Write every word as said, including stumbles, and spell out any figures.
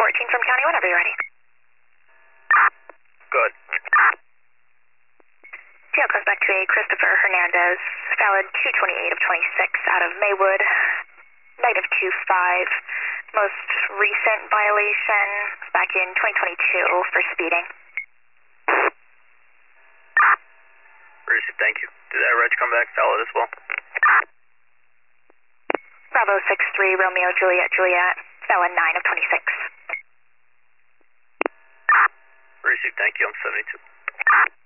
fourteen from county whenever you're ready. Good. Tail comes back to a Christopher Hernandez, valid two twenty-eight of twenty-six out of Maywood, negative two five. Most recent violation back in twenty twenty-two for speeding. Received, thank you. Did that reg come back valid as well? Bravo six three, Romeo Juliet Juliet, valid nine of twenty-six. Received, thank you. I'm seventy-two.